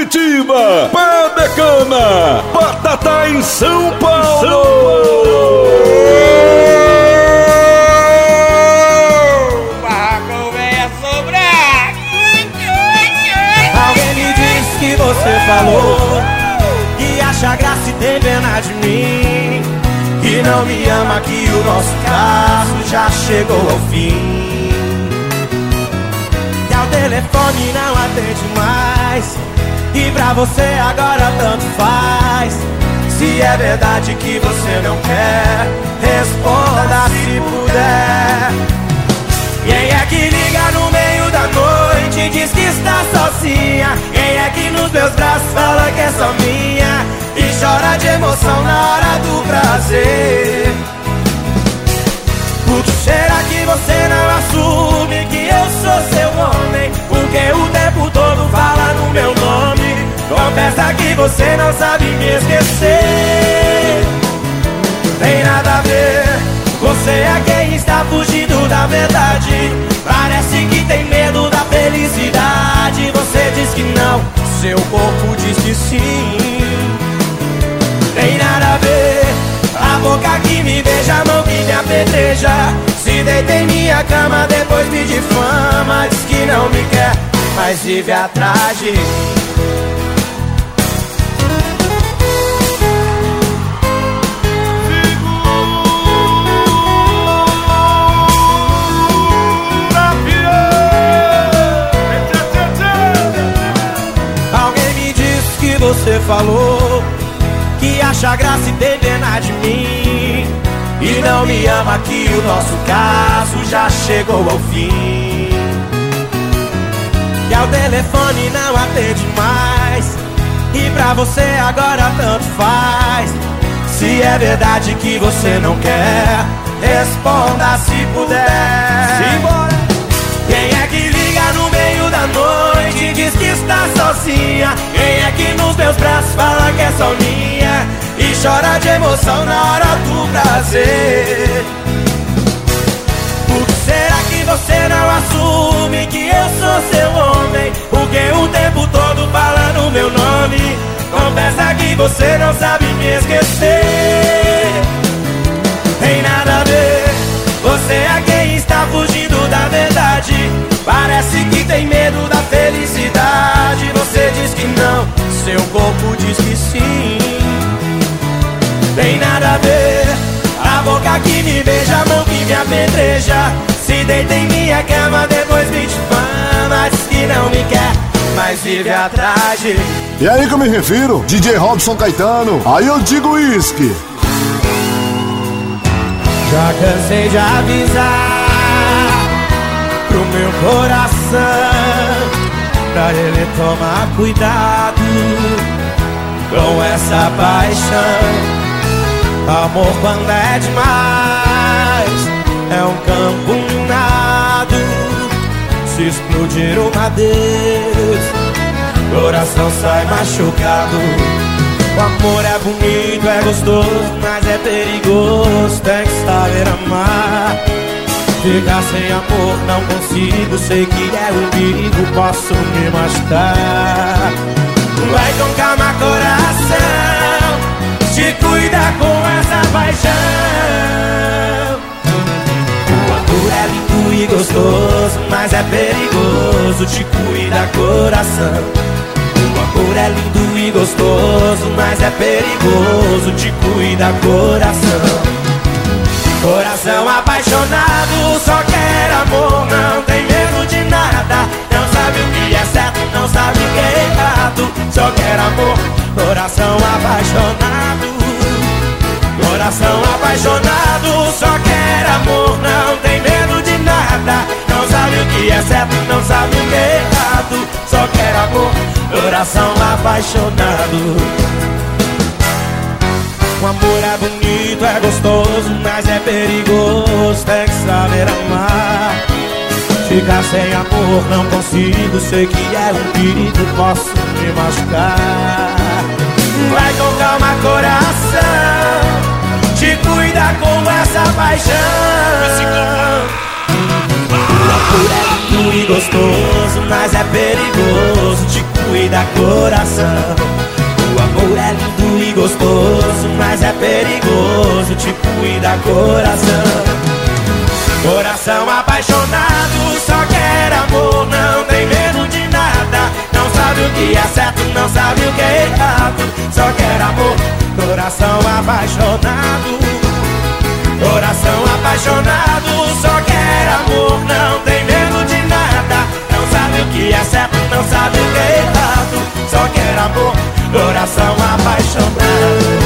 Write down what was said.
Curitiba, Pé de Cana, Patatá em São Paulo. Barracão venha sobrar. Alguém me disse que você falou que acha graça e tem pena de mim, que não me ama, que o nosso caso já chegou ao fim, que ao telefone não atende mais, e pra você agora tanto faz. Se é verdade que você não quer, responda se puder. Quem é que liga no meio da noite e diz que está sozinha? Quem é que nos meus braços fala que é só minha e chora de emoção na hora do prazer? Por que será que você não assume que eu sou seu homem? Porque o tempo todo fala no meu nome. Confessa que você não sabe me esquecer. Tem nada a ver, você é quem está fugindo da verdade. Parece que tem medo da felicidade. Você diz que não, seu corpo diz que sim. Tem nada a ver, a boca que me beija, a mão que me apedreja. Se deita em minha cama, depois me difama. Diz que não me quer, mas vive atrás de mim. Você falou que acha graça e tem pena de mim, e não me ama, que o nosso caso já chegou ao fim, que ao telefone não atende mais, e pra você agora tanto faz. Se é verdade que você não quer, responda se puder. Simbora. Quem é que liga no meio da noite e diz que está sozinha? Quem é que nos meus braços fala que é só minha e chora de emoção na hora do prazer? Por que será que você não assume que eu sou seu homem? Porque o tempo todo fala no meu nome. Confessa que você não sabe me esquecer. Tem nada a ver, você é quem está fugindo da verdade. Parece que tem medo da felicidade. Você diz que não, seu corpo diz que sim. Tem nada a ver, a boca que me beija, a mão que me apedreja. Se deita em minha cama, depois me difama. Diz que não me quer, mas vive atrás de mim. E aí que eu me refiro, DJ Robson Caetano. Aí eu digo uísque. Já cansei de avisar pro meu coração, pra ele tomar cuidado com essa paixão. Amor quando é demais é um campo minado. Se explodir uma vez, coração sai machucado. O amor é bonito, é gostoso, mas é perigoso, tem que saber amar. Ficar sem amor não consigo, sei que é um perigo, posso me machucar. Vai com calma, coração, te cuida com essa paixão. O amor é lindo e gostoso, mas é perigoso, te cuida, coração. O amor é lindo e gostoso, mas é perigoso, te cuida, coração. Coração apaixonado, só quer amor, não tem medo de nada. Não sabe o que é certo, não sabe o que é errado, só quer amor. Coração apaixonado, coração apaixonado, só quer amor, não tem medo de nada. Não sabe o que é certo, não sabe o que é errado, só quer amor. Coração apaixonado. O amor é bonito, é gostoso, mas é perigoso, tem que saber amar. Ficar sem amor não consigo, sei que é um perigo, posso me machucar. Vai com calma, coração, te cuida com essa paixão. O amor é lindo e gostoso, mas é perigoso, te cuida, cuida coração. O amor é lindo e gostoso, mas é perigoso, te cuida coração. Coração apaixonado, só quer amor, não tem medo de nada. Não sabe o que é certo, não sabe o que é errado, só quer amor. Coração apaixonado, coração apaixonado, só quer amor, não tem medo de nada. Não sabe o que é certo, não sabe o que é errado, só quer amor. Coração apaixonado.